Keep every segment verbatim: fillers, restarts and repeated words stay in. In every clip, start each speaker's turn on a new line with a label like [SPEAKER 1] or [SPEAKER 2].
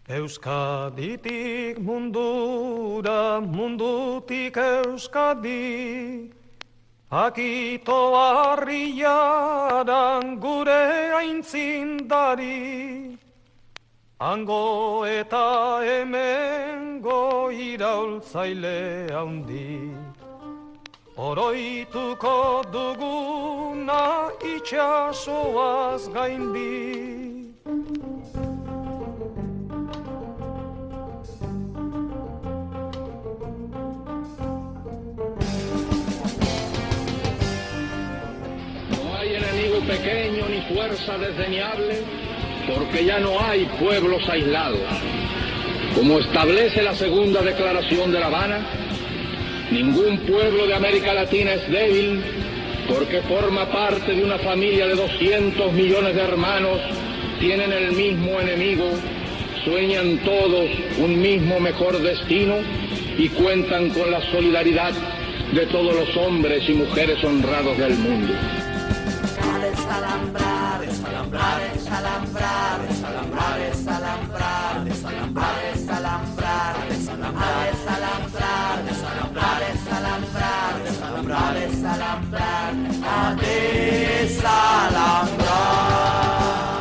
[SPEAKER 1] Euskaditik mundura, mundutik Euskadi, akito harriaran gure aintzindari, hango eta hemengo iraultzaile handi, oroituko duguna itxasoaz gaindi.
[SPEAKER 2] Pequeño ni fuerza desdeñable, porque ya no hay pueblos aislados. Como establece la segunda declaración de La Habana, ningún pueblo de América Latina es débil, porque forma parte de una familia de doscientos millones de hermanos, tienen el mismo enemigo, sueñan todos un mismo mejor destino y cuentan con la solidaridad de todos los hombres y mujeres honrados del mundo.
[SPEAKER 3] Desalambrar, desalambrar, desalambrar, desalambrar, desalambrar, desalambrar, desalambrar, desalambrar, desalambrar, desalambrar, desalambrar, desalambrar, desalambrar, desalambrar.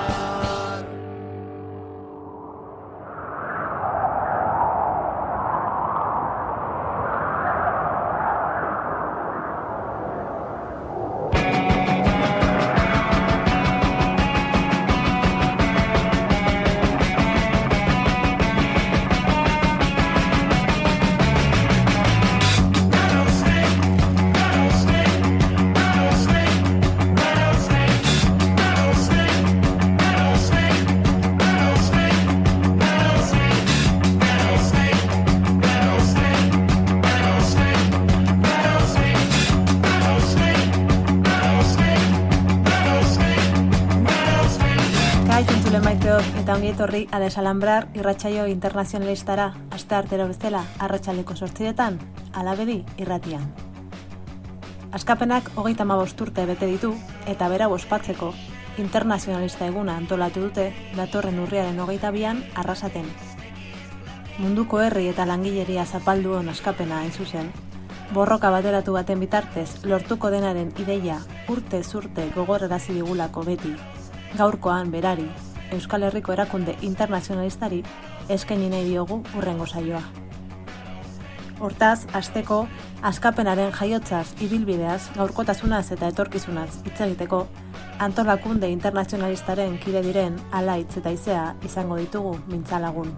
[SPEAKER 4] Eta ongi etorri a Desalambrar irratsaio internazionalistara, asteartero bezala arratsaldeko zortziretan, Alabedi irratian. Askapenak hogeita hamabost urte bete ditu eta berau ospatzeko internazionalista eguna antolatu dute datorren urriaren hogeita bian Arrasaten. Munduko herri eta langileria zapalduen askapena hain zuzen, borroka bateratu baten bitartez lortuko denaren ideia urtez urte gogorarazi digulako beti, gaurkoan berari, Euskal Herriko erakunde internazionalistari eskaini nahi diogu hurrengo saioa. Hortaz, hasteko, askapenaren jaiotzaz, ibilbideaz, gaurkotasunaz eta etorkizunaz hitz egiteko, antolakunde internazionalistaren kide diren Alaitz eta Izea izango ditugu mintzalagun.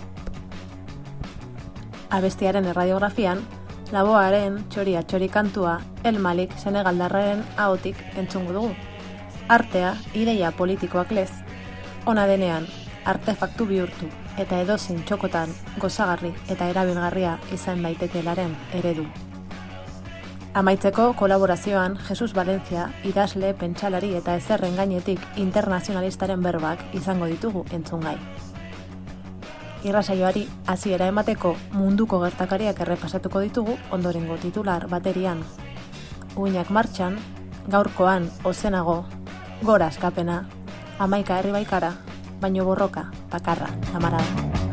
[SPEAKER 4] Abestiaren erradiografian, Laboaren txoria txori kantua El Malik senegaldarraren ahotik entzungo dugu. Artea, ideia politikoak lez, ona denean, artefaktu bihurtu eta edozein txokotan gozagarri eta erabilgarria izan daitekeelaren eredu. Amaitzeko kolaborazioan Jesus Valencia, idazle, pentsalari eta ezerren gainetik internazionalistaren berbak izango ditugu entzungai. Irrasaioari hasiera emateko munduko gertakariak errepasatuko ditugu ondorengo titular baterian. Uinak martxan, gaurkoan ozenago, gora askapena, hamaika herri baikara, baino borroka, bakarra, kamarada.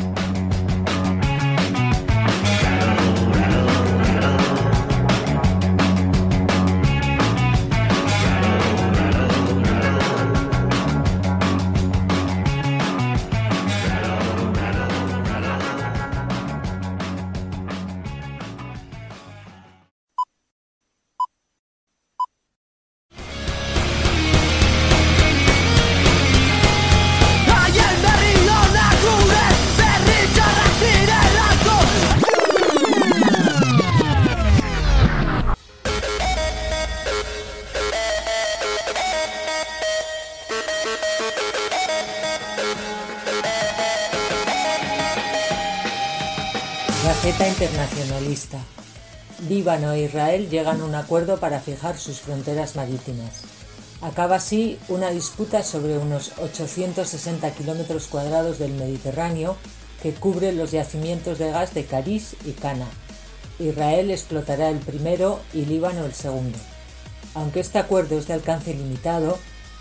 [SPEAKER 5] Gaceta Internacionalista. Líbano e Israel llegan a un acuerdo para fijar sus fronteras marítimas. Acaba así una disputa sobre unos ochocientos sesenta kilómetros cuadrados del Mediterráneo que cubre los yacimientos de gas de Karish y Cana. Israel explotará el primero y Líbano el segundo. Aunque este acuerdo es de alcance limitado,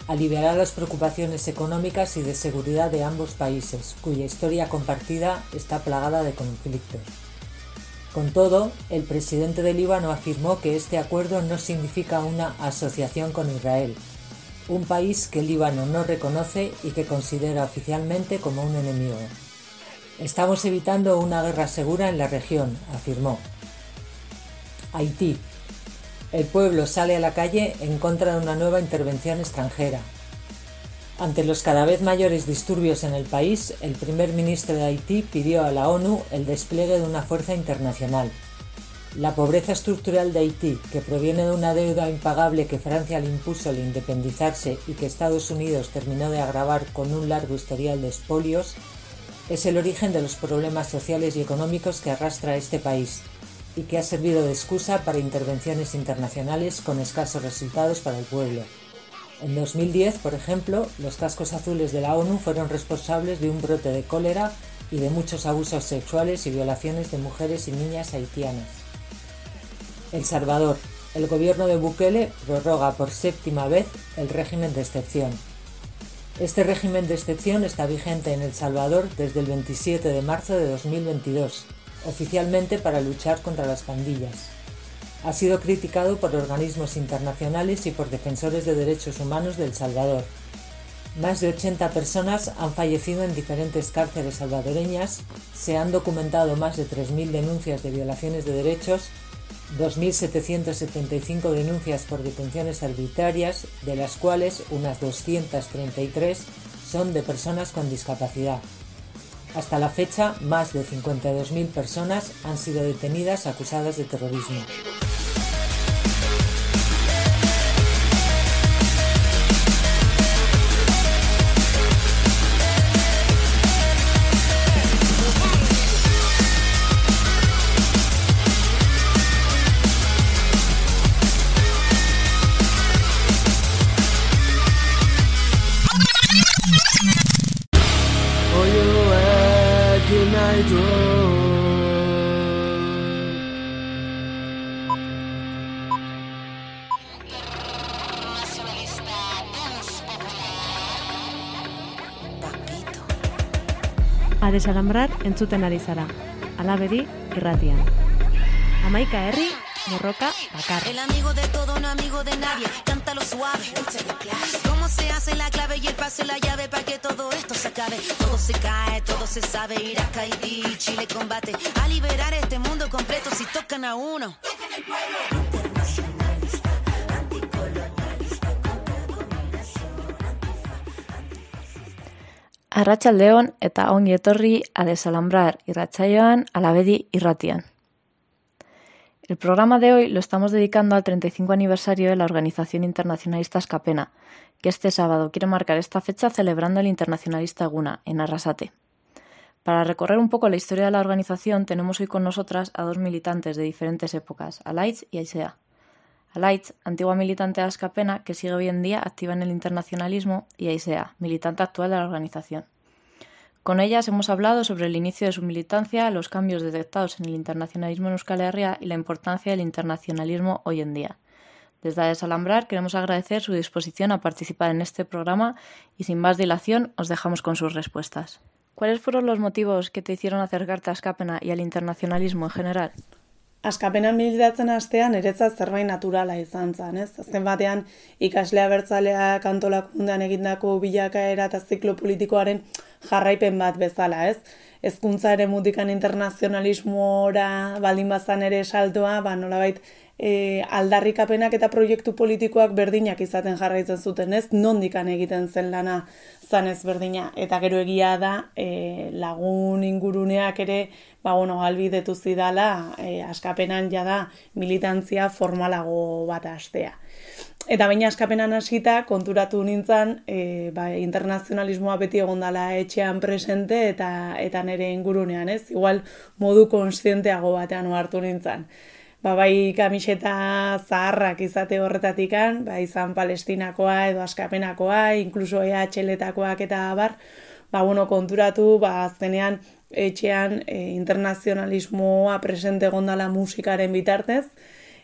[SPEAKER 5] aliviará las preocupaciones económicas y de seguridad de ambos países, cuya historia compartida está plagada de conflictos. Con todo, el presidente de Líbano afirmó que este acuerdo no significa una asociación con Israel, un país que Líbano no reconoce y que considera oficialmente como un enemigo. Estamos evitando una guerra segura en la región, afirmó. Haití. El pueblo sale a la calle en contra de una nueva intervención extranjera. Ante los cada vez mayores disturbios en el país, el primer ministro de Haití pidió a la ONU el despliegue de una fuerza internacional. La pobreza estructural de Haití, que proviene de una deuda impagable que Francia le impuso al independizarse y que Estados Unidos terminó de agravar con un largo historial de expolios, es el origen de los problemas sociales y económicos que arrastra este país y que ha servido de excusa para intervenciones internacionales con escasos resultados para el pueblo. En dos mil diez, por ejemplo, los cascos azules de la ONU fueron responsables de un brote de cólera y de muchos abusos sexuales y violaciones de mujeres y niñas haitianas. El Salvador. El gobierno de Bukele prorroga por séptima vez el régimen de excepción. Este régimen de excepción está vigente en El Salvador desde el veintisiete de marzo de dos mil veintidós, oficialmente para luchar contra las pandillas. Ha sido criticado por organismos internacionales y por defensores de derechos humanos de El Salvador. Más de ochenta personas han fallecido en diferentes cárceles salvadoreñas, se han documentado más de tres mil denuncias de violaciones de derechos, dos mil setecientas setenta y cinco denuncias por detenciones arbitrarias, de las cuales unas doscientas treinta y tres son de personas con discapacidad. Hasta la fecha, más de cincuenta y dos mil personas han sido detenidas acusadas de terrorismo.
[SPEAKER 4] A desalambrar entzuten ari zara, Alabedi irratian. Hamaika herri, borroka bakar.
[SPEAKER 6] El amigo de todo, no amigo de nadie, cántalo suave. Cómo se hace la clave y el paso y la llave para que todo esto se acabe. Todo se cae, todo se sabe, Irak, Haití, Chile combate. A liberar este mundo completo si tocan a uno.
[SPEAKER 7] Arratsaldeon eta ongi etorri a desalambrar irratsaioan Alabedi irratian. El programa de hoy lo estamos dedicando al treinta y cinco aniversario de la organización internacionalista Askapena, que este sábado quiere marcar esta fecha celebrando el Internacionalista Eguna, en Arrasate. Para recorrer un poco la historia de la organización, tenemos hoy con nosotras a dos militantes de diferentes épocas, Alaitz y Aisea. Alaitz, antigua militante de Askapena, que sigue hoy en día activa en el internacionalismo, y Aisea, militante actual de la organización. Con ellas hemos hablado sobre el inicio de su militancia, los cambios detectados en el internacionalismo en Euskal Herria y la importancia del internacionalismo hoy en día. Desde Desalambrar queremos agradecer su disposición a participar en este programa y sin más dilación os dejamos con sus respuestas. ¿Cuáles fueron los motivos que te hicieron acercarte a Askapena y al internacionalismo en general?
[SPEAKER 8] Askapenan militatzen hastean niretzat zerbait naturala izan zen, ez? Azken batean ikasle abertzaleak antolakundean egindako bilakaera eta ziklo politikoaren jarraipen bat bezala, ez? Hezkuntza eremutikan internazionalismora baldin bazan ere saltoa, ba nolabait e, aldarrikapenak eta proiektu politikoak berdinak izaten jarraitzen zuten, ez? Nondikan egiten zen lana zan ez berdina. Eta gero egia da e, lagun inguruneak ere ba, bueno, albidetu zidala e, Askapenan jada militantzia formalago bat hastea. Eta baina Askapenan hasita konturatu nintzen e, ba, internazionalismoa beti egondala etxean presente eta eta nire ingurunean, ez? Igual modu konstienteago batean hartu nintzen. Ba, bai kamiseta zaharrak izate horretatikan, ba, izan Palestinakoa edo Askapenakoa, inkluso E H L-takoak eta abar, ba, bueno, konturatu, ba, azkenean etxean e, internazionalismoa presente egondala musikaren bitartez,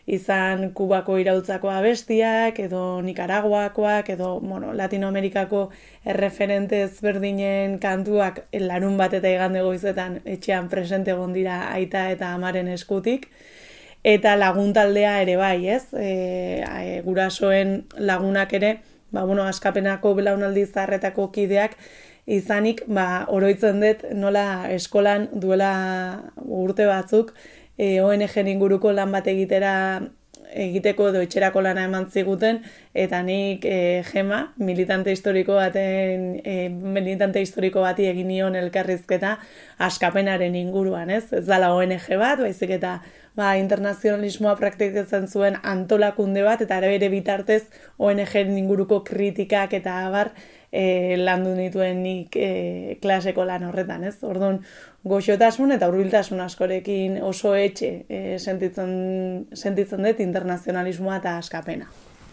[SPEAKER 8] izan Kubako iraultzako abestiak, edo Nikaraguakoak, edo bueno, Latinoamerikako erreferente ezberdinen kantuak larun bat eta igande goizetan etxean presente egon dira aita eta amaren eskutik. Eta laguntaldea ere bai, ez? E, e, gurasoen lagunak ere, ba, bueno, Askapenako belaunaldi zaharretako kideak izanik, ba, oroitzen dut nola eskolan duela urte batzuk e, O N G inguruko lan bat egitera egiteko edo etxerako lana eman ziguten, eta nik e, Gema, militante historiko baten, e, militante historiko bati egin nion elkarrizketa Askapenaren inguruan, ez? Ez dala O N G bat, baizik eta ba, internazionalismoa praktikatzen zuen antolakunde bat, eta ere bitartez O N G inguruko kritikak eta abar e, landu nituen nik e, klaseko lan horretan, ez? Orduan, goxotasun eta hurbiltasun askorekin oso etxe e, sentitzen, sentitzen dut internazionalismoa eta Askapena.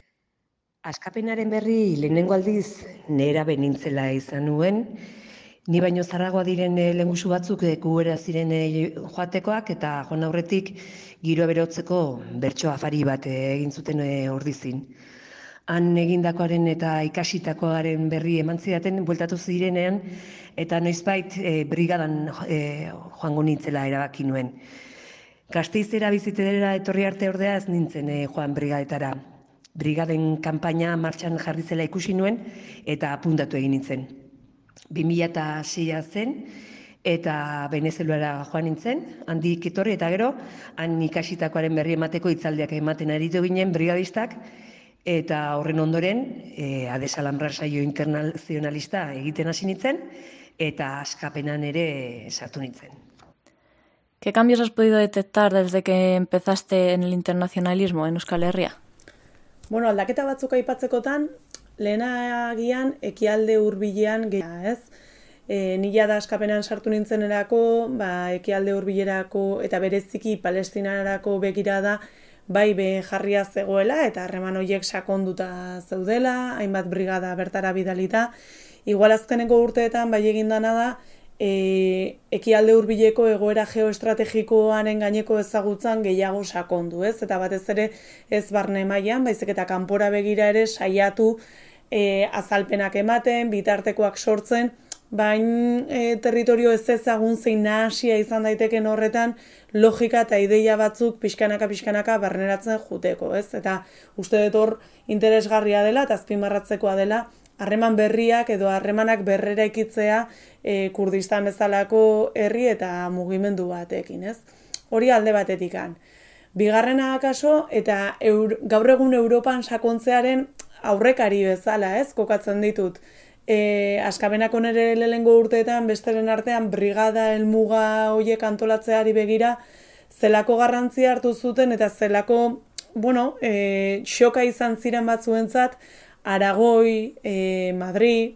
[SPEAKER 9] Askapenaren berri lehenengo aldiz nera benintzela izan nuen, ni baino zarragoa diren lehengusu batzuk kubera ziren joatekoak, eta joan aurretik giroa berotzeko bertso afari bat egin zuten ordizin. Han egindakoaren eta ikasitakoaren berri eman zidaten bueltatu zirenean, eta noizbait e, brigadan e, joango nintzela erabaki nuen. Gasteizera bizitera etorri arte ordea ez nintzen e, joan brigadetara. Brigaden kanpaina martxan jarri zela ikusi nuen eta apuntatu egin nintzen. bi mila seia zen, eta Venezuelara joan nintzen, handik etorri eta gero, han ikasitakoaren berri emateko hitzaldiak ematen aritu ginen brigadistak, eta horren ondoren, e, Adesalambrar saio internazionalista egiten hasi nintzen, eta Askapenan ere sartu nintzen.
[SPEAKER 7] ¿Qué cambios has podido detectar desde que empezaste en el internacionalismo en Euskal Herria?
[SPEAKER 8] Bueno, aldaketa batzuk aipatzekotan, lehenagian ekialde hurbilean gehiago, ez? E, nila da Askapenan sartu nintzenerako, ba, ekialde hurbilerako eta bereziki Palestinarako begirada bai be jarria zegoela eta harreman horiek sakonduta zeudela, hainbat brigada bertara bidalita. Igual azkeneko urteetan bai egin dana da, e, ekialde hurbileko egoera geoestrategikoaren gaineko ezagutzan gehiago sakondu, ez? Eta batez ere ez barne mailan, baizik eta kanpora begira ere saiatu e, azalpenak ematen, bitartekoak sortzen, bain e, territorio ez ezagun zein nahasia izan daiteken horretan logika eta ideia batzuk pixkanaka-pixkanaka barneratzen juteko, ez? Eta uste dut hor interesgarria dela eta azpimarratzekoa dela harreman berriak edo harremanak berrera ikitzea e, Kurdistan bezalako herri eta mugimendu batekin, ez? Hori alde batetikan. Bigarrena akaso eta eur, gaur egun Europan sakontzearen aurrekari bezala, ez? Kokatzen ditut. E, Askapenako nere lehengo urteetan besteren artean brigada helmuga hoiek antolatzeari begira zelako garrantzia hartu zuten eta zelako, bueno, e, xoka izan ziren batzuentzat Aragoi, e, Madrid,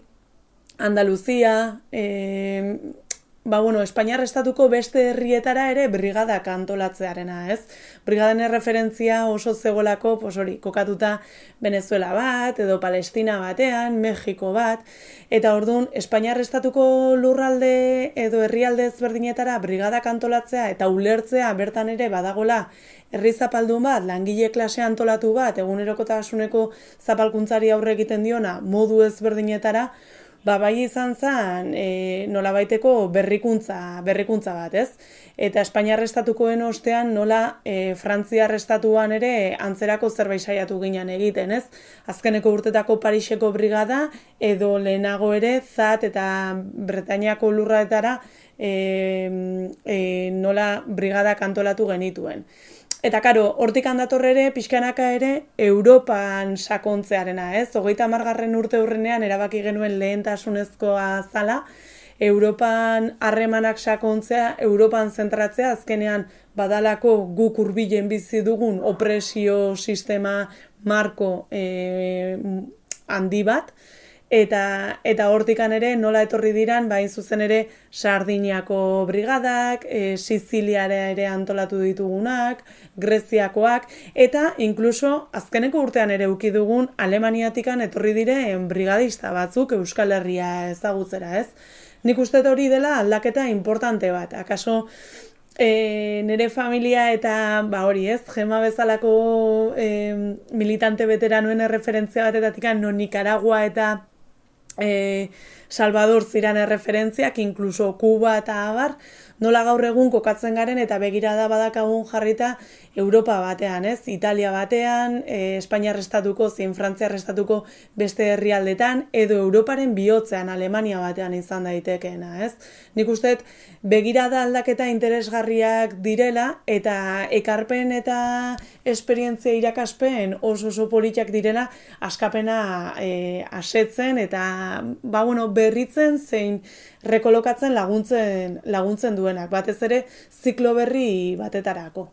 [SPEAKER 8] Andaluzia, e, ba, bueno, Espainiar estatuko beste herrietara ere brigadak antolatzearena, ez? Brigaden erreferentzia oso zegoelako, pues hori, kokatuta Venezuela bat, edo Palestina batean, Mexiko bat, eta orduan, Espainiar estatuko lurralde edo herrialde ezberdinetara brigadak antolatzea eta ulertzea bertan ere badagola herri zapaldun bat, langile klase antolatu bat, egunerokotasuneko zapalkuntzari aurre egiten diona modu ezberdinetara, ba, bai izan zen e, nolabaiteko berrikuntza, berrikuntza bat, ez? Eta Espainiar estatukoen ostean nola e, Frantziar estatuan ere antzerako zerbait saiatu ginen egiten, ez? Azkeneko urtetako Pariseko brigada edo lehenago ere Zat eta Bretainiako lurraetara e, e, nola brigadak antolatu genituen. Eta karo, hortik handator ere, pixkanaka ere, Europan sakontzearena, ez? Hogeita hamargarren urte hurrenean erabaki genuen lehentasunezkoa zala, Europan harremanak sakontzea, Europan zentratzea, azkenean badalako guk hurbilen bizi dugun opresio sistema marko e, handi bat, Eta, eta hortikan ere nola etorri diran, bain zuzen ere Sardiniako brigadak, e, Siziliara ere antolatu ditugunak, Greziakoak, eta inkluso azkeneko urtean ere uki dugun Alemaniatikan etorri diren brigadista batzuk Euskal Herria ezagutzera, ez? Nik uste hori dela aldaketa importante bat, akaso E, nire familia eta ba hori ez, Gema bezalako e, militante veteranuen erreferentzia batetatik non Nicaragua eta e, Salvador ziran erreferentziak, inkluso Kuba eta abar, nola gaur egun kokatzen garen eta begirada badakagun jarrita Europa batean, ez? Italia batean, e, Espainiar estatuko, zein Frantziar estatuko beste herrialdetan, edo Europaren bihotzean Alemania batean izan daitekeena, ez? Nik uste begirada aldaketa interesgarriak direla eta ekarpen eta esperientzia irakaspen oso oso politak direla askapena e, asetzen eta ba, bueno, berritzen zein rekolokatzen laguntzen, laguntzen duenak, batez ere ziklo berri batetarako.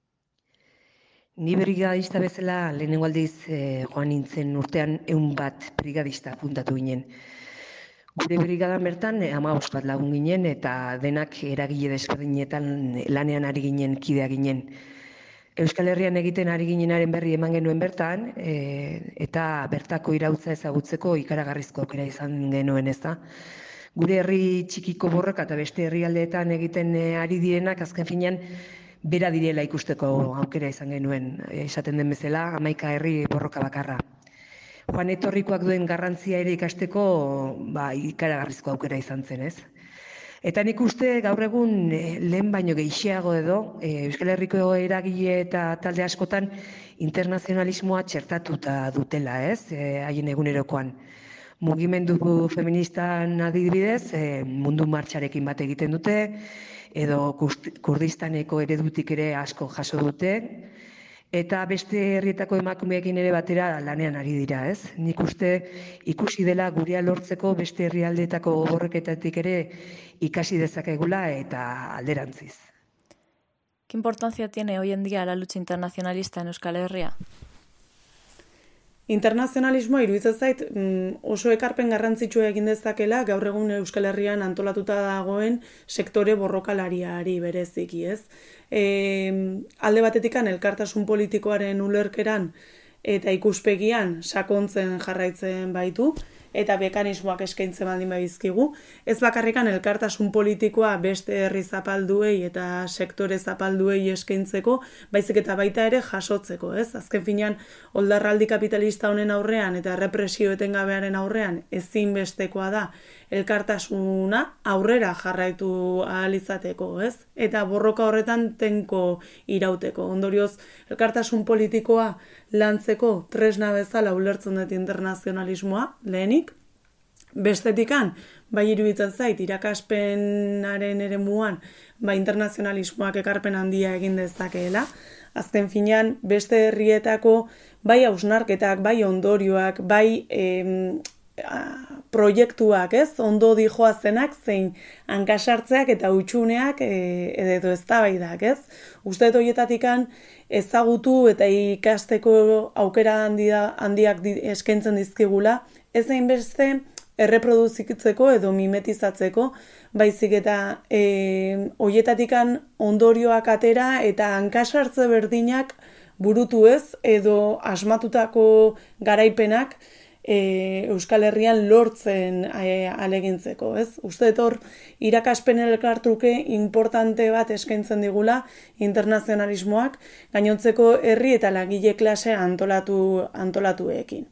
[SPEAKER 9] Ni brigadista bezala lehenengo aldiz eh, joan nintzen urtean ehun bat brigadista puntatu ginen. Gure brigadan bertan hamabost bat lagun ginen eta denak eragile desberdinetan lanean ari ginen, kidea ginen. Euskal Herrian egiten ari ginenaren berri eman genuen bertan e, eta bertako irautza ezagutzeko ikaragarrizko aukera izan genuen, ez da. Gure herri txikiko borroka eta beste herrialdeetan egiten ari direnak azken finean bera direla ikusteko aukera izan genuen, esaten den bezala, hamaika herri borroka bakarra. Joan etorrikoak duen garrantzia ere ikasteko ba, ikaragarrizko aukera izan zen, ez? Eta nik uste gaur egun lehen baino gehiago edo, Euskal Herriko eragile eta talde askotan internazionalismoa txertatuta dutela, ez? Haien egunerokoan. Mugimendu feministan adibidez, mundu martxarekin bat egiten dute, edo Kurdistaneko eredutik ere asko jaso dute, eta beste herrietako emakumeekin ere batera lanean ari dira, ez? Nik uste ikusi dela gurea lortzeko beste herrialdeetako borroketatik ere ikasi dezakegula eta alderantziz.
[SPEAKER 7] ¿Qué importancia tiene hoy en día la lucha internacionalista en Euskal Herria?
[SPEAKER 8] Internazionalismoa iruditzen zait oso ekarpen garrantzitsua egin dezakela gaur egun Euskal Herrian antolatuta dagoen sektore borrokalariari bereziki, ez? E, alde batetikan elkartasun politikoaren ulerkeran eta ikuspegian sakontzen jarraitzen baitu, eta mekanismoak eskaintzen baldin badizkigu. Ez bakarrikan elkartasun politikoa beste herri zapalduei eta sektore zapalduei eskaintzeko, baizik eta baita ere jasotzeko, ez? Azken finean, oldarraldi kapitalista honen aurrean eta represio etengabearen aurrean ezinbestekoa da elkartasuna aurrera jarraitu ahal izateko, ez? Eta borroka horretan tenko irauteko. Ondorioz, elkartasun politikoa lantzeko tresna bezala ulertzen dut internazionalismoa, lehenik. Bestetikan, bai iruditzen zait, irakaspenaren eremuan, bai internazionalismoak ekarpen handia egin dezakeela. Azken finean, beste herrietako bai hausnarketak, bai ondorioak, bai em, a, proiektuak, ez? Ondo dijoazenak zein hankasartzeak eta hutsuneak e, edo eztabaidak, ez? Uste dut horietatikan ezagutu eta ikasteko aukera handia, handiak eskaintzen dizkigula, ez hainbeste erreproduzitzeko edo mimetizatzeko, baizik eta e, horietatikan ondorioak atera eta hankasartze berdinak burutu ez edo asmatutako garaipenak E, Euskal Herrian lortzen e, alegintzeko, ez? Uste hor irakaspen elkartruke importante bat eskaintzen digula internazionalismoak gainontzeko herri eta langile klase antolatu antolatuekin.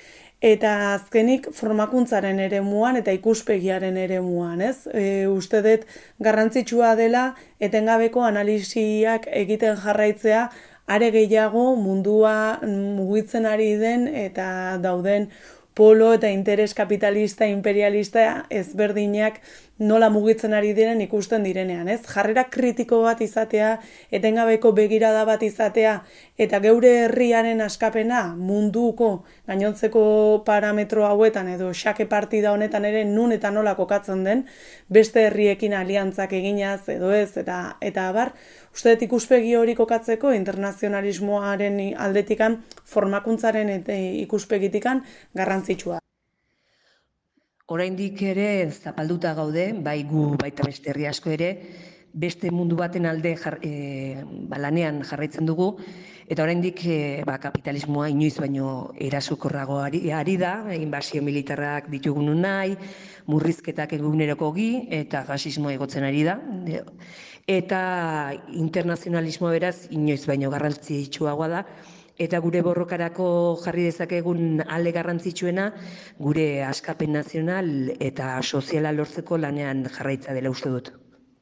[SPEAKER 8] Eta azkenik formakuntzaren eremuan eta ikuspegiaren eremuan, ez? E, uste dut garrantzitsua dela etengabeko analisiak egiten jarraitzea are gehiago mundua mugitzen ari den eta dauden polo eta interes kapitalista, imperialista ezberdinak nola mugitzen ari diren ikusten direnean, ez? Jarrera kritiko bat izatea, etengabeko begirada bat izatea, eta geure herriaren askapena munduko gainontzeko parametro hauetan edo xake partida honetan ere nun eta nola kokatzen den, beste herriekin aliantzak eginaz edo ez, eta eta abar, uste dut ikuspegi hori kokatzeko internazionalismoaren aldetikan, formakuntzaren eta ikuspegitikan garrantzitsua.
[SPEAKER 9] Oraindik ere zapalduta gaude, bai gu baita beste herri asko ere, beste mundu baten alde jar, e, ba, lanean jarraitzen dugu, Eta oraindik e, ba, kapitalismoa inoiz baino erasukorrago ari, ari da, inbasio militarrak ditugun nahi, murrizketak egunerokogi eta fasismoa igotzen ari da. Eta internazionalismoa beraz inoiz baino garrantzitsuagoa da. Eta gure borrokarako jarri dezakegun alde garrantzitsuena gure askapen nazional eta soziala lortzeko lanean jarraitza dela uste dut.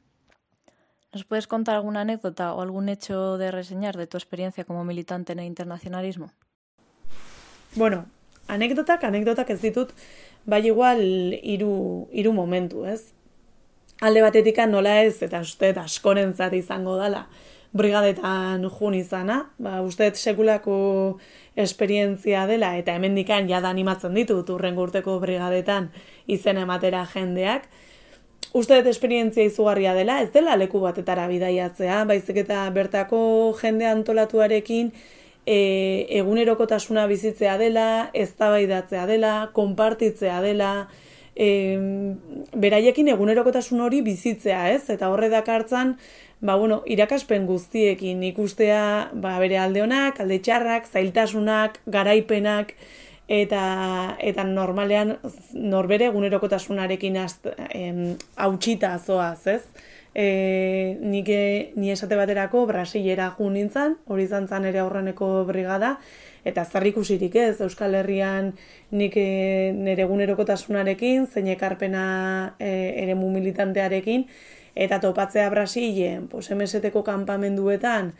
[SPEAKER 7] ¿Nos puedes contar alguna anécdota o algún hecho de reseñar de tu experiencia como militante en el internacionalismo?
[SPEAKER 8] Bueno, anekdotak, anekdotak ez ditut, bai igual hiru hiru momentu, ez? Alde batetik nola ez, eta uste askorentzat izango dela, brigadetan jun izana, ba, uste sekulako esperientzia dela, eta hemendikan jada animatzen ditut urrengo urteko brigadetan izen ematera jendeak. Uste dut esperientzia izugarria dela, ez dela leku batetara bidaiatzea, baizik eta bertako jende antolatuarekin e, egunerokotasuna bizitzea dela, eztabaidatzea dela, konpartitzea dela, e, beraiekin egunerokotasun hori bizitzea, ez? Eta horre dakartzan, ba, bueno, irakaspen guztiekin ikustea ba, bere alde onak, alde txarrak, zailtasunak, garaipenak, eta eta normalean norbere egunerokotasunarekin hautsita zoaz, ez? E, nik ni esate baterako Brasilera jun nintzen, hori izan zen ere aurreneko brigada, eta zer ikusirik ez, Euskal Herrian nik nire egunerokotasunarekin, zein ekarpena e, eremu militantearekin, eta topatzea Brasilen, pues M S T-ko kanpamenduetan,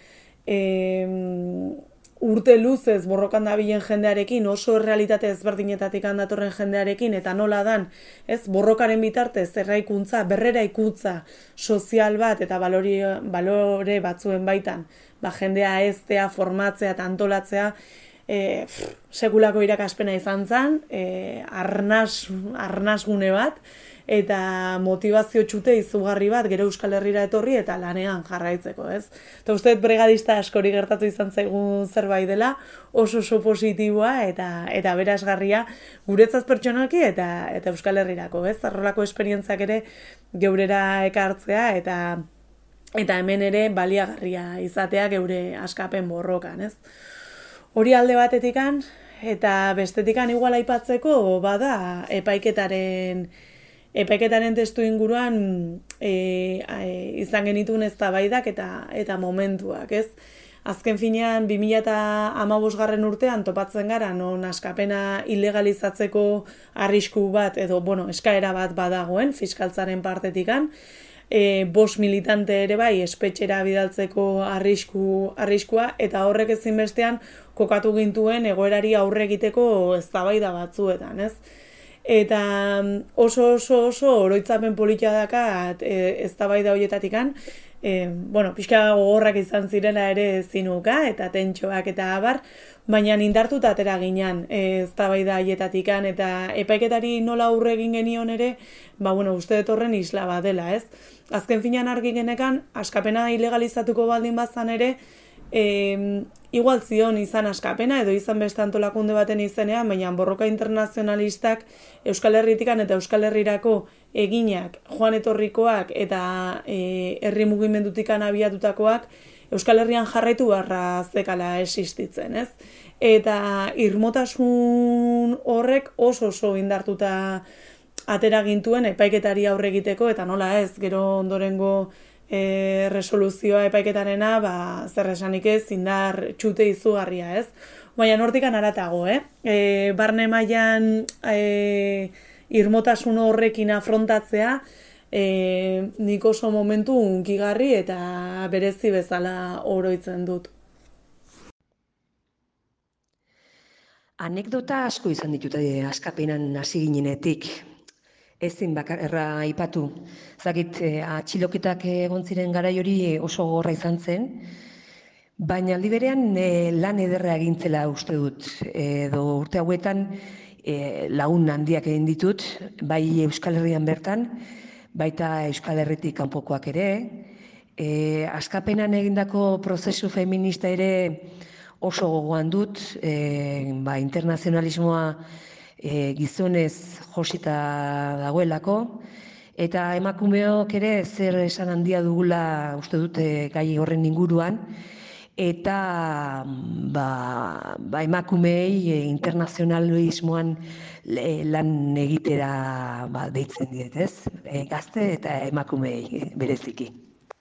[SPEAKER 8] e, urte luzez borrokan dabilen jendearekin, oso realitate ezberdinetatik datorren jendearekin, eta nola dan, ez, borrokaren bitartez, erraikuntza, berrera ikuntza sozial bat eta balori, balore batzuen baitan, ba, jendea eztea, formatzea eta antolatzea, e, pff, sekulako irakaspena izan zen, e, arnas, arnasgune bat, eta motivazio txute izugarri bat gero Euskal Herrira etorri eta lanean jarraitzeko, ez? Eta uste brigadista askori gertatu izan zaigun zerbait dela, oso oso positiboa eta eta berazgarria guretzat pertsonalki eta eta Euskal Herrirako, ez? Horrelako esperientziak ere geurera ekartzea eta eta hemen ere baliagarria izatea geure askapen borrokan, ez? Hori alde batetikan eta bestetikan igual aipatzeko bada epaiketaren Epaiketaren testu inguruan e, e, izan genituen eztabaidak eta eta momentuak, ez? Azken finean bi mila hamabosgarren urtean topatzen gara non askapena ilegalizatzeko arrisku bat edo bueno, eskaera bat badagoen fiskaltzaren partetikan, e, bost militante ere bai espetxera bidaltzeko arrisku arriskua eta horrek ezinbestean kokatu gintuen egoerari aurre egiteko eztabaida batzuetan, ez? Eta oso oso oso oroitzapen polita dakat e, eztabaida horietatikan, e, bueno, pixka gogorrak izan zirela ere zinuka eta tentxoak eta abar, baina indartuta atera ginen e, eztabaida horietatikan eta epaiketari nola aurre egin genion ere, ba bueno, uste dut horren isla bat dela, ez? Azken finean argi genekan askapena ilegalizatuko baldin bazan ere, E, igual zion izan askapena edo izan beste antolakunde baten izenean, baina borroka internazionalistak Euskal Herritikan eta Euskal Herrirako eginak, joan etorrikoak eta e, herri mugimendutikan abiatutakoak Euskal Herrian jarraitu barra zekala existitzen, ez? Eta irmotasun horrek oso oso indartuta atera gintuen epaiketari aurre egiteko eta nola ez, gero ondorengo E, resoluzioa epaiketarena, ba, zer esanik ez, indar txute izugarria, ez? Baina nortikan aratago, eh? E, barne mailan e, irmotasun horrekin afrontatzea, e, nik oso momentu unkigarri eta berezi bezala oroitzen dut.
[SPEAKER 9] Anekdota asko izan ditute askapenan hasi ginenetik. Ezin bakarra aipatu. Zakit, atxiloketak egon ziren garai hori oso gogorra izan zen, baina aldi berean e, lan ederra egintzela uste dut. Edo urte hauetan e, lagun handiak egin ditut, bai Euskal Herrian bertan, baita Euskal Herritik kanpokoak ere. E, askapenan egindako prozesu feminista ere oso gogoan dut, e, ba, internazionalismoa E, gizonez josita dagoelako, eta emakumeok ere zer esan handia dugula uste dute gai horren inguruan, eta ba, ba emakumeei e, internazionalismoan e, lan egitera ba, deitzen diet, ez? E, gazte eta emakumeei bereziki.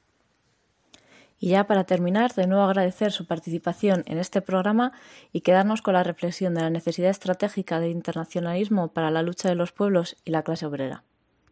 [SPEAKER 7] Y ya para terminar, de nuevo agradecer su participación en este programa y quedarnos con la reflexión de la necesidad estratégica del internacionalismo para la lucha de los pueblos y la clase obrera.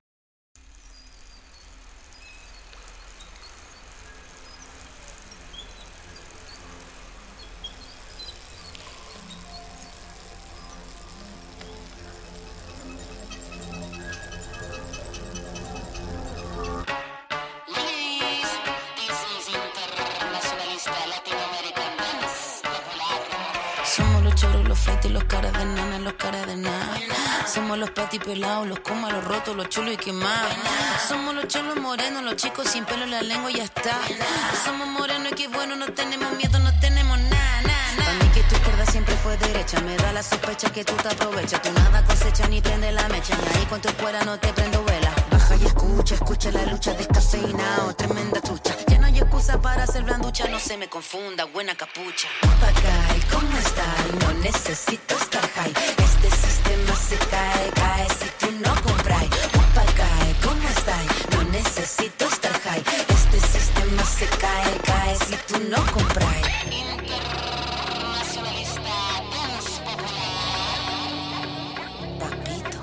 [SPEAKER 6] Somos los choros, los fleites, los caras de nana, los caras de nada. Somos los patis pelados, los comas, los rotos, los chulos y quemados. Somos los cholos morenos, los chicos sin pelo en la lengua y ya está. Somos morenos y qué bueno, no tenemos miedo, no tenemos nada, nada, nada. Para mí que tu izquierda siempre fue derecha, me da la sospecha que tú te aprovechas. Tú nada cosecha ni prende la mecha, y ahí con tu escuela no te prendo vela. Baja y escucha, escucha la lucha descafeinado, tremenda trucha. Ya no hay excusa para hacer blanducha, no se me confunda, buena capucha. Papagay, ¿cómo está? No necesito estar high. Este sistema se cae, cae si tú no compras. Papagay, ¿cómo está? No necesito estar high. Este sistema se cae, cae si tú no compras. Internacionalista, dance popular. Papito.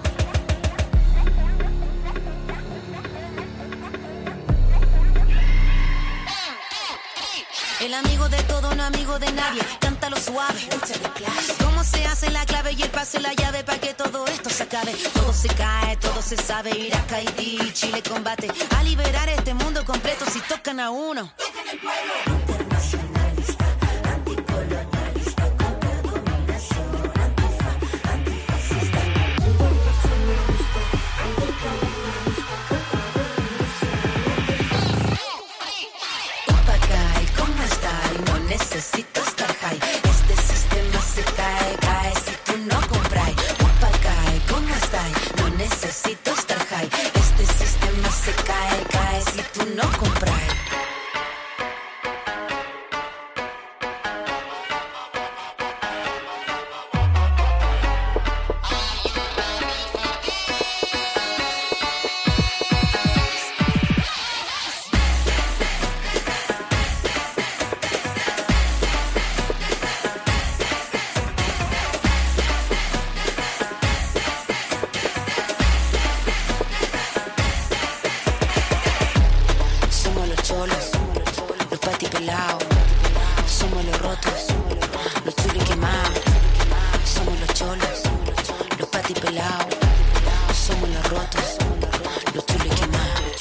[SPEAKER 6] El amigo de todo, no amigo de nadie. Cántalo suave. ¿Cómo se hace la clave y el pase la llave para que todo esto se acabe? Todo se cae, todo se sabe. Irak, Haití, Chile combate a liberar este mundo completo si tocan a uno. Internacionalista, anticolonialista, contra dominación, antifa, antifascista. Internacionalista, anticolonialista, contra dominación. Papagay, ¿cómo está? No necesito estar high. Este sistema se cae, cae si tú no compras. Papagay, ¿cómo está? No necesito estar high. Este sistema se cae, cae si tú no compras. Somos los cholos, los patis pelados. Somos los rotos, los chulos y quemados. Somos los cholos, los patis pelados. Somos los rotos, los chulos y quemados.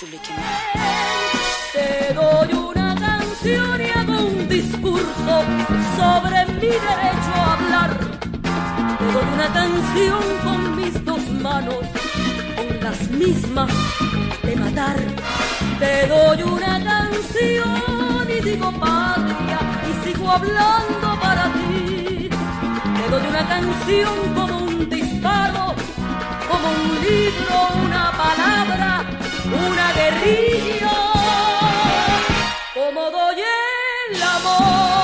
[SPEAKER 10] Te doy una canción y hago un discurso sobre mi derecho a hablar. Te doy una canción con mis dos manos, con las mismas de matar. Te doy una canción y digo patria y sigo hablando para ti. Te doy una canción como un disparo, como un libro, una palabra, una guerrilla, como doy el amor.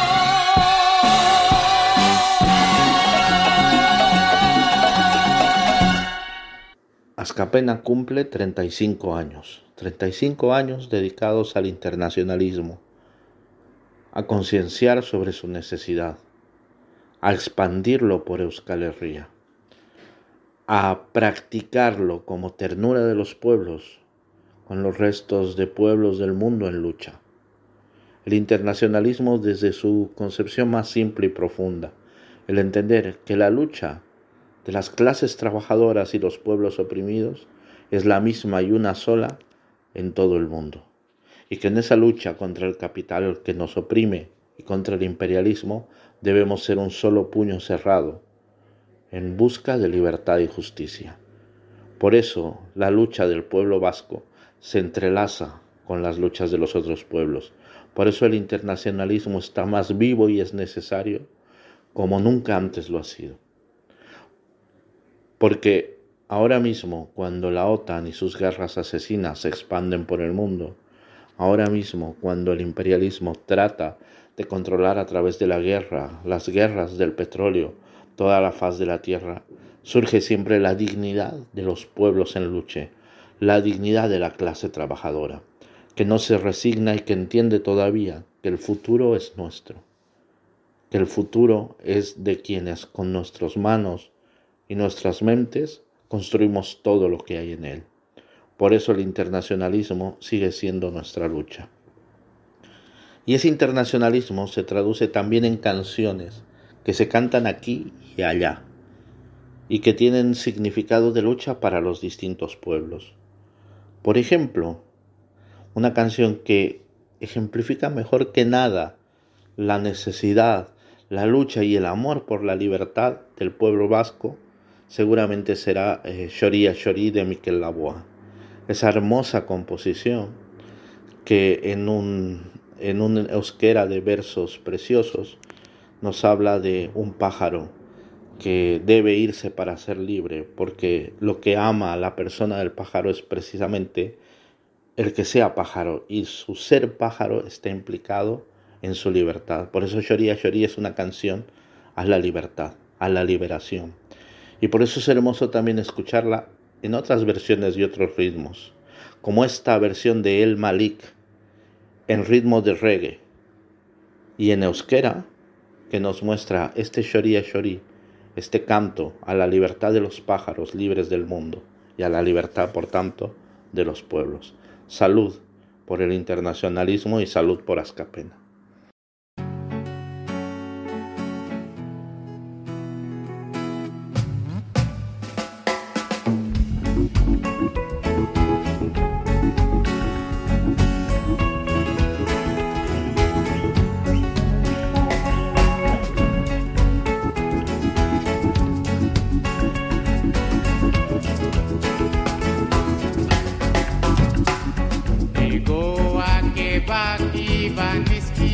[SPEAKER 11] Askapena cumple treinta y cinco años. treinta y cinco años dedicados al internacionalismo, a concienciar sobre su necesidad, a expandirlo por Euskal Herria, a practicarlo como ternura de los pueblos con los restos de pueblos del mundo en lucha. El internacionalismo desde su concepción más simple y profunda, el entender que la lucha de las clases trabajadoras y los pueblos oprimidos es la misma y una sola en todo el mundo, y que en esa lucha contra el capital que nos oprime y contra el imperialismo debemos ser un solo puño cerrado en busca de libertad y justicia. Por eso la lucha del pueblo vasco se entrelaza con las luchas de los otros pueblos. Por eso el internacionalismo está más vivo y es necesario como nunca antes lo ha sido. Porque ahora mismo, cuando la OTAN y sus guerras asesinas se expanden por el mundo, ahora mismo, cuando el imperialismo trata de controlar a través de la guerra, las guerras del petróleo, toda la faz de la tierra, surge siempre la dignidad de los pueblos en lucha, la dignidad de la clase trabajadora, que no se resigna y que entiende todavía que el futuro es nuestro, que el futuro es de quienes con nuestras manos y nuestras mentes construimos todo lo que hay en él. Por eso el internacionalismo sigue siendo nuestra lucha. Y ese internacionalismo se traduce también en canciones que se cantan aquí y allá y que tienen significado de lucha para los distintos pueblos. Por ejemplo, una canción que ejemplifica mejor que nada la necesidad, la lucha y el amor por la libertad del pueblo vasco seguramente será eh, Xoria Xori de Miquel Laboa. Esa hermosa composición que en un, en un euskera de versos preciosos nos habla de un pájaro que debe irse para ser libre, porque lo que ama a la persona del pájaro es precisamente el que sea pájaro, y su ser pájaro está implicado en su libertad. Por eso Xoria Xori es una canción a la libertad, a la liberación. Y por eso es hermoso también escucharla en otras versiones y otros ritmos, como esta versión de El Malik en ritmo de reggae y en euskera, que nos muestra este Xoria Xori, este canto a la libertad de los pájaros libres del mundo y a la libertad, por tanto, de los pueblos. Salud por el internacionalismo y salud por Askapena.
[SPEAKER 3] Baki banizki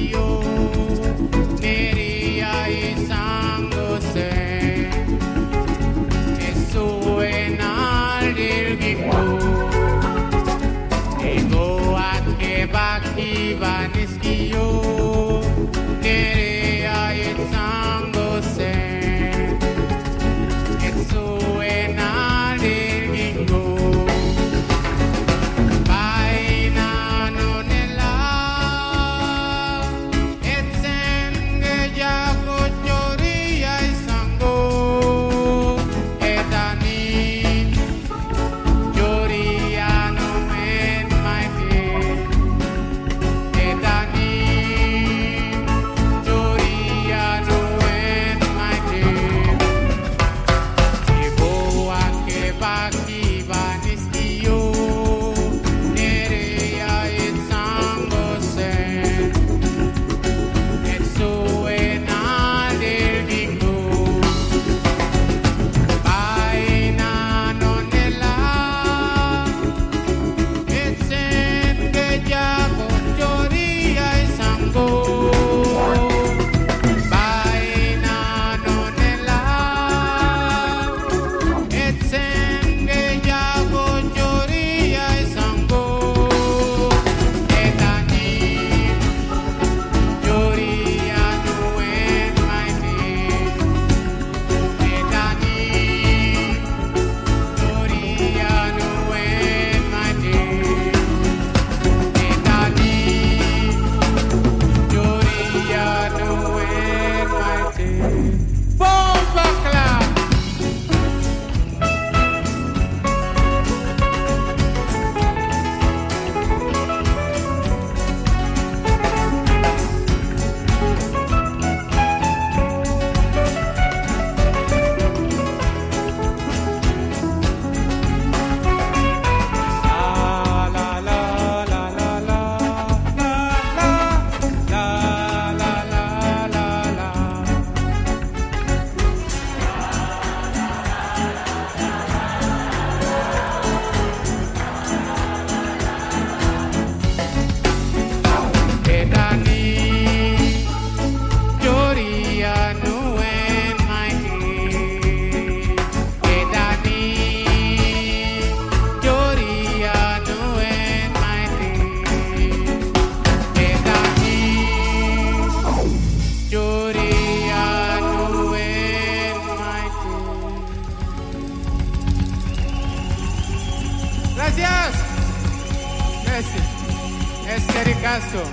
[SPEAKER 12] Eskerrik asko.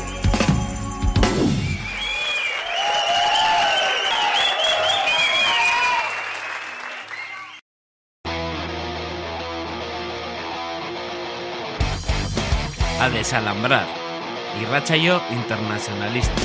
[SPEAKER 13] A desalambrar, irratsaio internacionalista.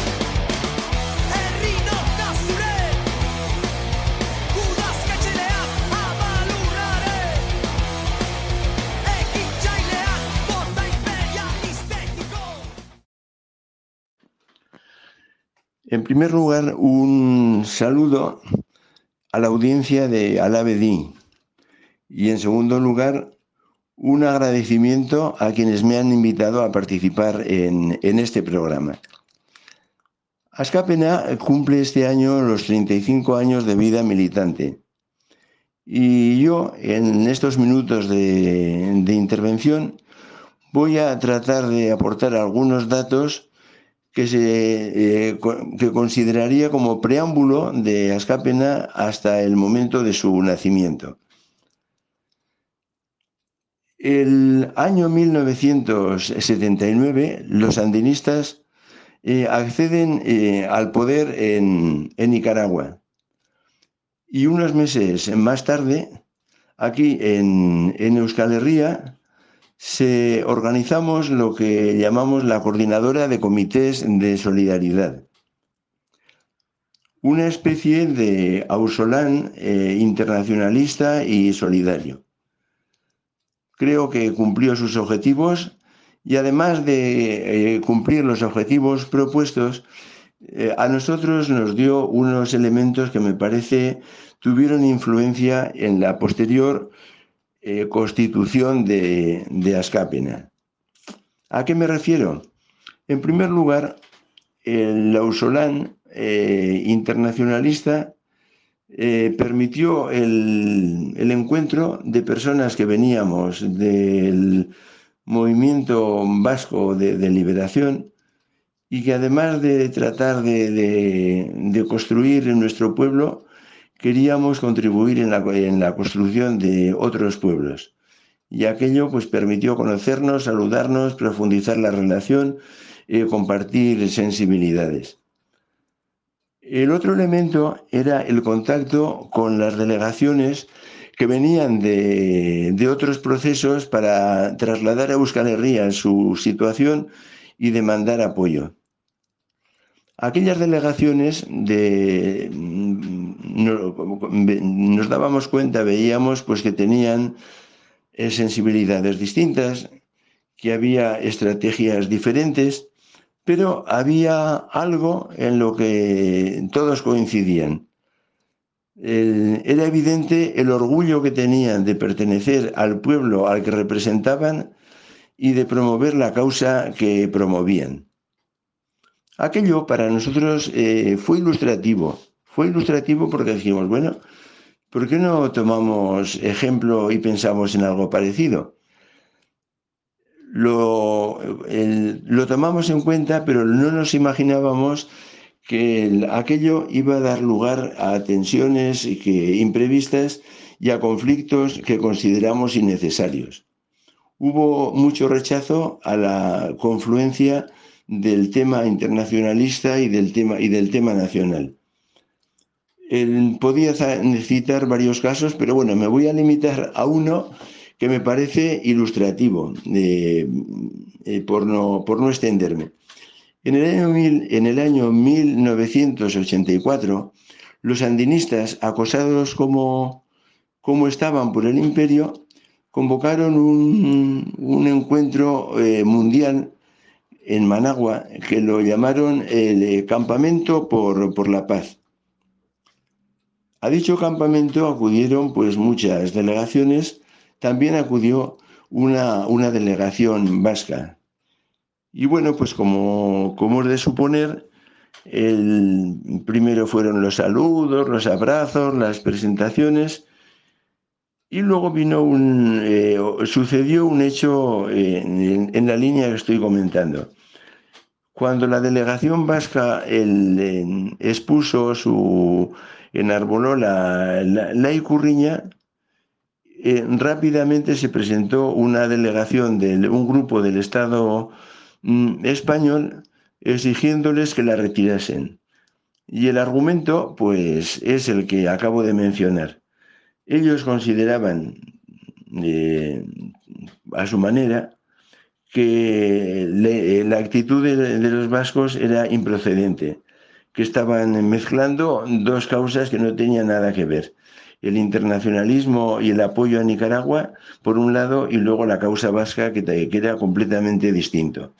[SPEAKER 14] En primer lugar, un saludo a la audiencia de Alavedi y en segundo lugar, un agradecimiento a quienes me han invitado a participar en, en este programa. Askapena cumple este año los treinta y cinco años de vida militante y yo en estos minutos de, de intervención voy a tratar de aportar algunos datos que, se, eh, que consideraría como preámbulo de Askapena hasta el momento de su nacimiento. El año mil novecientos setenta y nueve, los sandinistas eh, acceden eh, al poder en, en Nicaragua. Y unos meses más tarde, aquí en, en Euskal Herria, se organizamos lo que llamamos la Coordinadora de Comités de Solidaridad. Una especie de ausolán eh, internacionalista y solidario. Creo que cumplió sus objetivos y además de eh, cumplir los objetivos propuestos, eh, a nosotros nos dio unos elementos que me parece tuvieron influencia en la posterior eh, constitución de, de Askapena. ¿A qué me refiero? En primer lugar, el ausolán eh, internacionalista Eh, permitió el, el encuentro de personas que veníamos del movimiento vasco de, de liberación y que además de tratar de, de, de construir en nuestro pueblo, queríamos contribuir en la, en la construcción de otros pueblos. Y aquello pues permitió conocernos, saludarnos, profundizar la relación, eh, compartir sensibilidades. El otro elemento era el contacto con las delegaciones que venían de, de otros procesos para trasladar a Euskal Herria su situación y demandar apoyo. Aquellas delegaciones de, no, nos dábamos cuenta, veíamos pues que tenían eh, sensibilidades distintas, que había estrategias diferentes, pero había algo en lo que todos coincidían. El, era evidente el orgullo que tenían de pertenecer al pueblo al que representaban y de promover la causa que promovían. Aquello para nosotros eh, fue ilustrativo. Fue ilustrativo porque dijimos, bueno, ¿por qué no tomamos ejemplo y pensamos en algo parecido? Lo, el, lo tomamos en cuenta, pero no nos imaginábamos que el, aquello iba a dar lugar a tensiones que, imprevistas y a conflictos que consideramos innecesarios. Hubo mucho rechazo a la confluencia del tema internacionalista y del tema, y del tema nacional. El, podía citar varios casos, pero bueno, me voy a limitar a uno que me parece ilustrativo, eh, eh, por, no, por no extenderme. En el, año mil, en el año mil novecientos ochenta y cuatro, los sandinistas, acosados como, como estaban por el imperio, convocaron un, un encuentro eh, mundial en Managua que lo llamaron el eh, Campamento por, por la Paz. A dicho campamento acudieron pues muchas delegaciones. También acudió una, una delegación vasca. Y bueno, pues como, como es de suponer, el, primero fueron los saludos, los abrazos, las presentaciones, y luego vino un, eh, sucedió un hecho en, en la línea que estoy comentando. Cuando la delegación vasca el, en, expuso su, enarboló la, la, la icurriña, Eh, rápidamente se presentó una delegación de un grupo del Estado mm, español exigiéndoles que la retirasen. Y el argumento, pues, es el que acabo de mencionar. Ellos consideraban, eh, a su manera, que le, la actitud de, de los vascos era improcedente, que estaban mezclando dos causas que no tenían nada que ver. El internacionalismo y el apoyo a Nicaragua, por un lado, y luego la causa vasca, que, que era completamente distinto.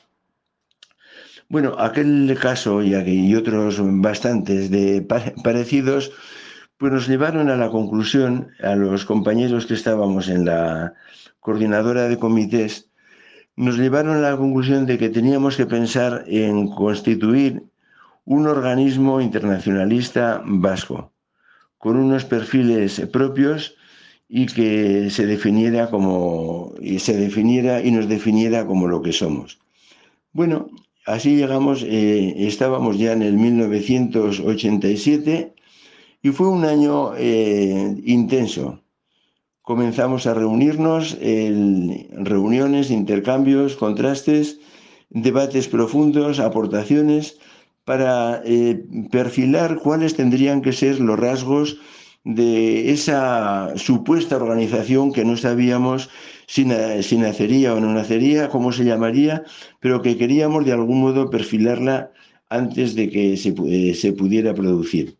[SPEAKER 14] Bueno, aquel caso y, y otros bastantes de parecidos, pues nos llevaron a la conclusión, a los compañeros que estábamos en la coordinadora de comités, nos llevaron a la conclusión de que teníamos que pensar en constituir un organismo internacionalista vasco, con unos perfiles propios y que se definiera como y se definiera y nos definiera como lo que somos. Bueno, así llegamos, eh, estábamos ya en el mil novecientos ochenta y siete y fue un año eh, intenso. Comenzamos a reunirnos en reuniones, intercambios, contrastes, debates profundos, aportaciones, para eh, perfilar cuáles tendrían que ser los rasgos de esa supuesta organización que no sabíamos si, na, si nacería o no nacería, cómo se llamaría, pero que queríamos de algún modo perfilarla antes de que se, eh, se pudiera producir.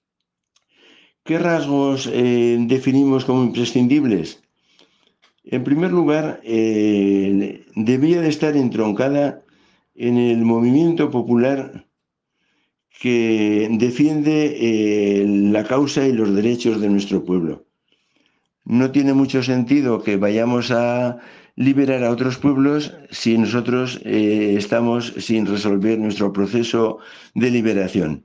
[SPEAKER 14] ¿Qué rasgos eh, definimos como imprescindibles? En primer lugar, eh, debía de estar entroncada en el movimiento popular que defiende eh, la causa y los derechos de nuestro pueblo. No tiene mucho sentido que vayamos a liberar a otros pueblos si nosotros eh, estamos sin resolver nuestro proceso de liberación.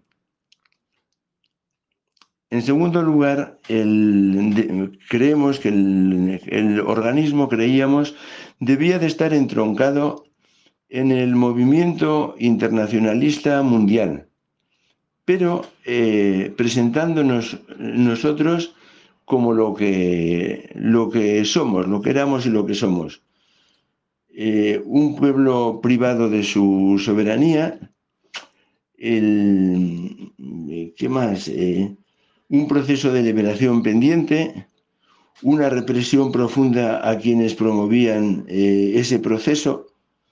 [SPEAKER 14] En segundo lugar, el, de, creemos que el, el organismo, creíamos, debía de estar entroncado en el movimiento internacionalista mundial, pero eh, presentándonos nosotros como lo que, lo que somos, lo que éramos y lo que somos. Eh, un pueblo privado de su soberanía, el, ¿qué más? Eh, un proceso de liberación pendiente, una represión profunda a quienes promovían eh, ese proceso.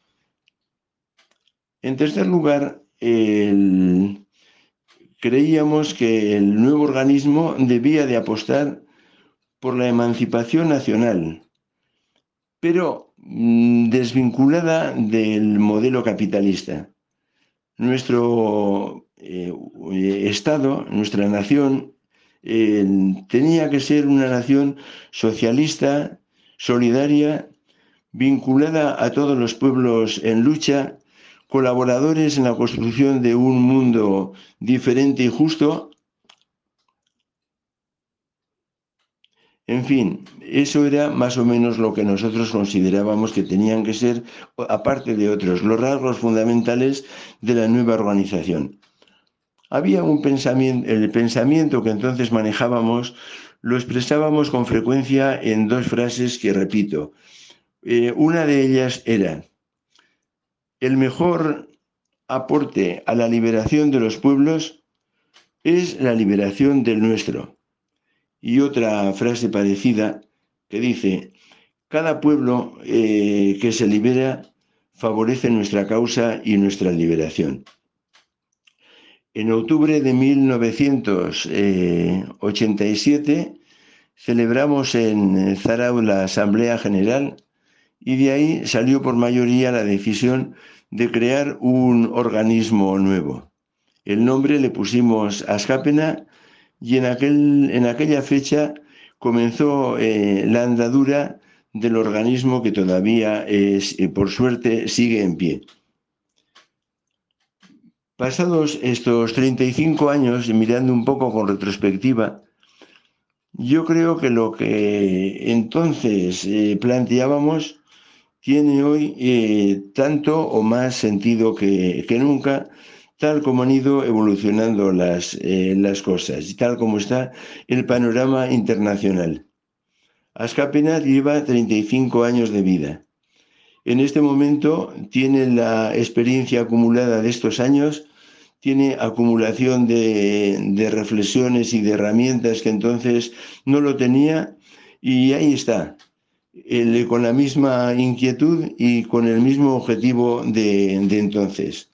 [SPEAKER 14] En tercer lugar, el, creíamos que el nuevo organismo debía de apostar por la emancipación nacional, pero mmm, desvinculada del modelo capitalista. Nuestro eh, Estado, nuestra nación, eh, tenía que ser una nación socialista, solidaria, vinculada a todos los pueblos en lucha, colaboradores en la construcción de un mundo diferente y justo. En fin, eso era más o menos lo que nosotros considerábamos que tenían que ser, aparte de otros, los rasgos fundamentales de la nueva organización. Había un pensamiento, el pensamiento que entonces manejábamos, lo expresábamos con frecuencia en dos frases que repito. Eh, una de ellas era: el mejor aporte a la liberación de los pueblos es la liberación del nuestro. Y otra frase parecida que dice: cada pueblo eh, que se libera favorece nuestra causa y nuestra liberación. En octubre de mil novecientos ochenta y siete celebramos en Zarauz la Asamblea General y de ahí salió por mayoría la decisión de crear un organismo nuevo. El nombre le pusimos Askapena y en, aquel, en aquella fecha comenzó eh, la andadura del organismo que todavía, es, eh, por suerte, sigue en pie. Pasados estos treinta y cinco años, y mirando un poco con retrospectiva, yo creo que lo que entonces eh, planteábamos tiene hoy eh, tanto o más sentido que, que nunca, tal como han ido evolucionando las, eh, las cosas, y tal como está el panorama internacional. Askapena lleva treinta y cinco años de vida en este momento tiene la experiencia acumulada de estos años, tiene acumulación de, de reflexiones y de herramientas que entonces no lo tenía, y ahí está, el, con la misma inquietud y con el mismo objetivo de, de entonces.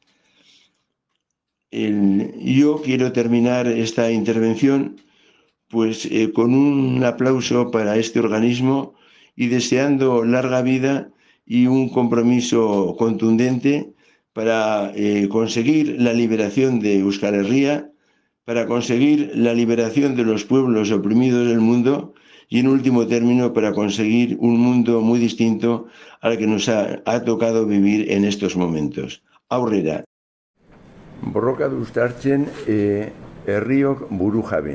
[SPEAKER 14] El, yo quiero terminar esta intervención pues eh, con un aplauso para este organismo y deseando larga vida y un compromiso contundente para eh, conseguir la liberación de Euskal Herria, para conseguir la liberación de los pueblos oprimidos del mundo y, en último término, para conseguir un mundo muy distinto al que nos ha, ha tocado vivir en estos momentos. Aurrera. Borroka du uztartzen eh, herriok buru jabe.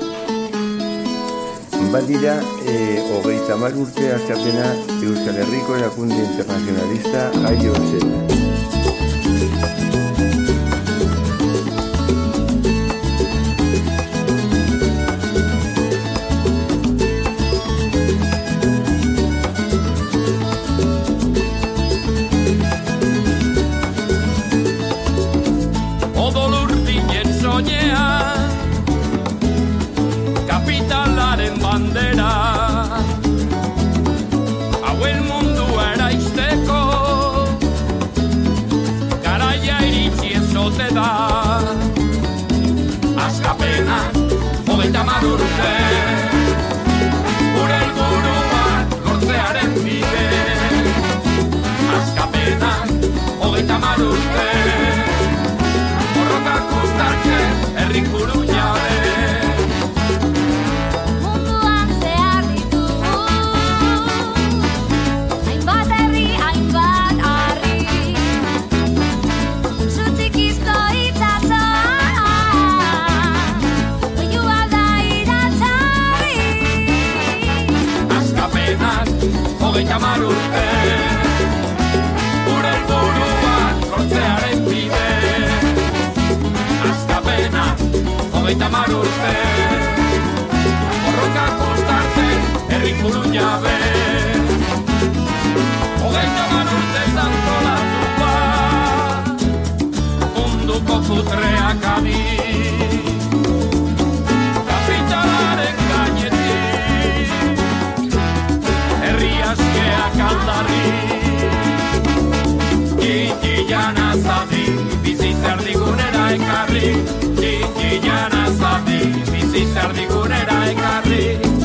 [SPEAKER 14] Badira, eh, hogeita hamar urte askapena Euskal Herriko erakunde internazionalista jaio zela.
[SPEAKER 12] Askapenak hogeita hamar urte, gure helburuak lortzearen bide. Askapenak hogeita hamar urte, borrokak uztartzen herrik buru jabe.
[SPEAKER 15] Munduan zehar ditugu hainbat herri, hainbat harri, zutik izto itzazo.
[SPEAKER 12] Hogeita hamar urte, gure helburuak lortzearen bide. Askapenak hogeita hamar urte, borrokak uztartzen herrik buru jabe. Hogeita hamar urte zantolatu bat, munduko putreak adi. Kapitalaren gainetik, herri askeak aldarri. Giti jana zadi, bizitza erdigunera ekarri. Giti jana zadi, bizitza erdigunera ekarri.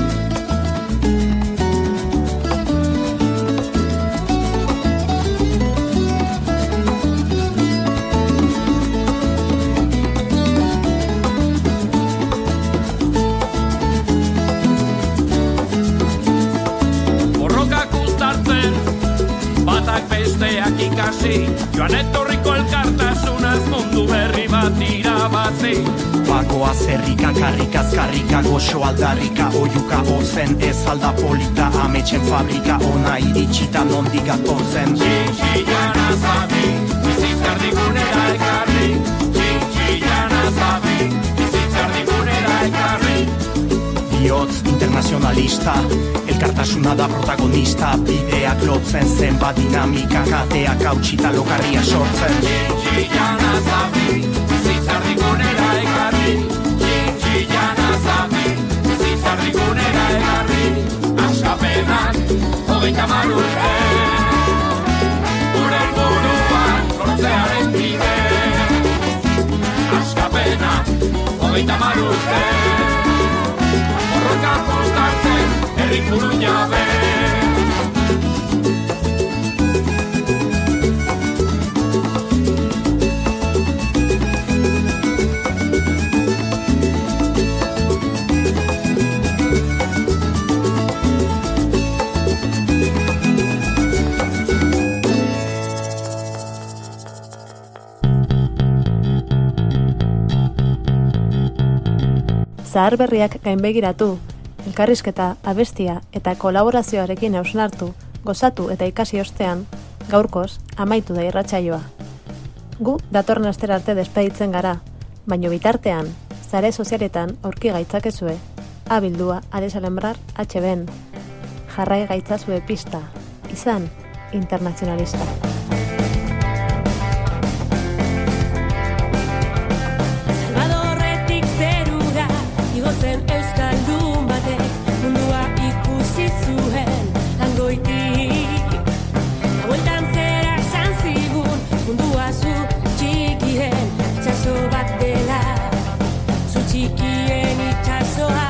[SPEAKER 12] Batak besteak ikasi, joan etorriko elkartasunaz mundu berri bat irabazi.
[SPEAKER 16] Bagoa zerrika, karrika, azkarrika, goxo aldarrika, oiuka ozen, ez alda polita, ametxen fabrika, ona iritsita nondik gatozen.
[SPEAKER 12] Txintxi jana zabi, bizitza erdigunera ekarri. Txintxi jana zabi, bizitza erdigunera ekarri.
[SPEAKER 16] Bihotz internazionalista, elkartasuna da protagonista, bideak lotzen zenbat dinamika, kateak hautsita lokarria sortzen.
[SPEAKER 12] Txintxi jana zabi, bizitza erdigunera ekarri. Txintxi jana zabi, bizitza erdigunera ekarri. Askapenak hogeita hamar urte, gure helburuak lortzearen bide. Askapenak hogeita hamar urte, borrokak uztartzen herrik buru jabe.
[SPEAKER 4] Zahar berriak gainbegiratu, elkarrizketa, abestia eta kolaborazioarekin hausnartu, gozatu eta ikasi ostean, gaurkoz amaitu da irratsaioa. Gu datorren astera arte despeditzen gara, baino bitartean, sare sozialetan aurki gaitzakezue, abildua adesalembrar H B N. Jarrai gaitzazue pista, izan, internacionalista.
[SPEAKER 10] Salvadorretik zerura igo zen euskaldun batek mundua ikusi zuen hangoitik. Bueltan zera esan zigun mundua zu txikien itxaso bat dela, zu txikien itxasoa.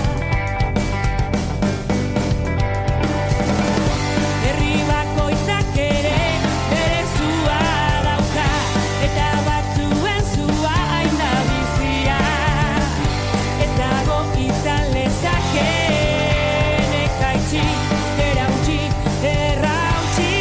[SPEAKER 10] Herri bakoitzak ere bere zua dauka, eta batzuen zua hain da bizia. Ez dago izan lezakeen ekaitzi, erautsi, errautsi.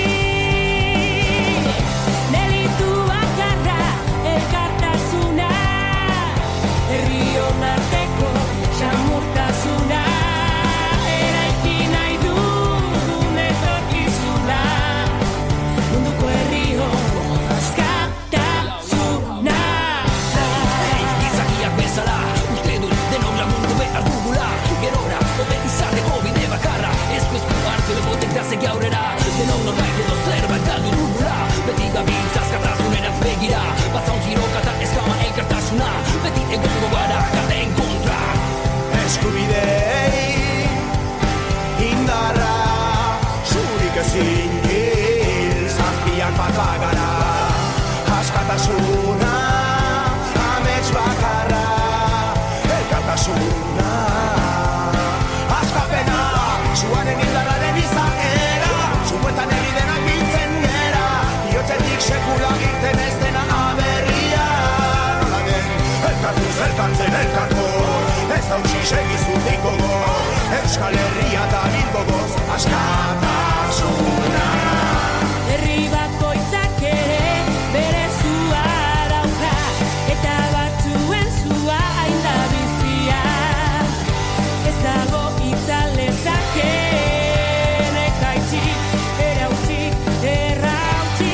[SPEAKER 10] Delitu bakarra elkartasuna, herrion arteko samurtasuna, eraiki nahi dugun etorkizuna, munduko herrion askatasuna.
[SPEAKER 17] Gizakiak bezala, uste dut denok lagundu behar dugula, gerora, hobe izateko bide bakarra, esku esku hartu ebotek da segi aurrera, denok norbait edo zerbait galdu dugula, beti gabiltza askatasunerantz begira, bazauntzirok eta eskama elkartasuna, beti egongo gara katen kontra.
[SPEAKER 3] Eskubidei indarra zurik ezin hil zazpiak bat bagara, askatasuna amets bakarra, elkartasuna askapena zuaren indarraren izaera, zuetan eridenak biltzen gera, bihotzetik sekula irten ez dena aberria. Nola den, elkartuz elkartzen elkarkor, ez hautsi segizutik gogo, Euskal Herria da bilbogoz askatasuna.
[SPEAKER 10] Herri bakoitzak ere bere zua dauka, eta batzuen zua hain da bizia. Ez dago izan lezakeen ekaitzi, erautsi, errautsi.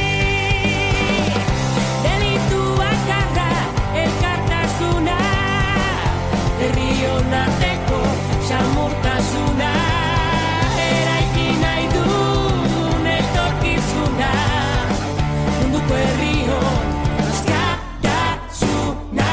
[SPEAKER 10] Delitu bakarra elkartasuna, herrion arteko samurtasuna, eraiki nahi dugun etorkizuna, munduko herrion askatasuna.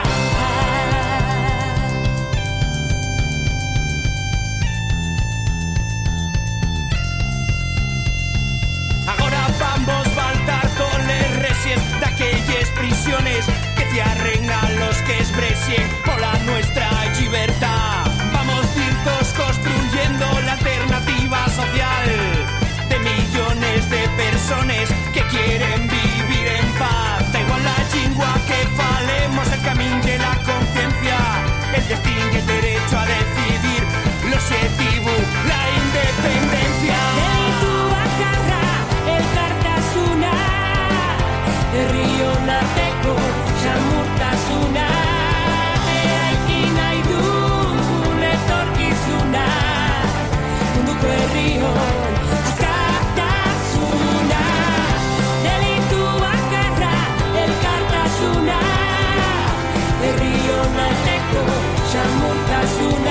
[SPEAKER 16] Ahora vamos a saltar con les recién de aquellas prisiones que cierren a los que exprecien por la nuestra libertad. Vamos juntos construyendo la alternativa social de millones de personas que quieren vivir en paz. Da igual la lengua que falemos, el camino y la conciencia, el destino y el derecho a decidir, lo objetivo, la independencia.
[SPEAKER 10] Delitu bakarra elkartasuna, herrion arteko samurtasuna, eraiki nahi dugun etorkizuna, munduko herrion askatasuna. Delitu bakarra elkartasuna, herrion arteko samurtasuna.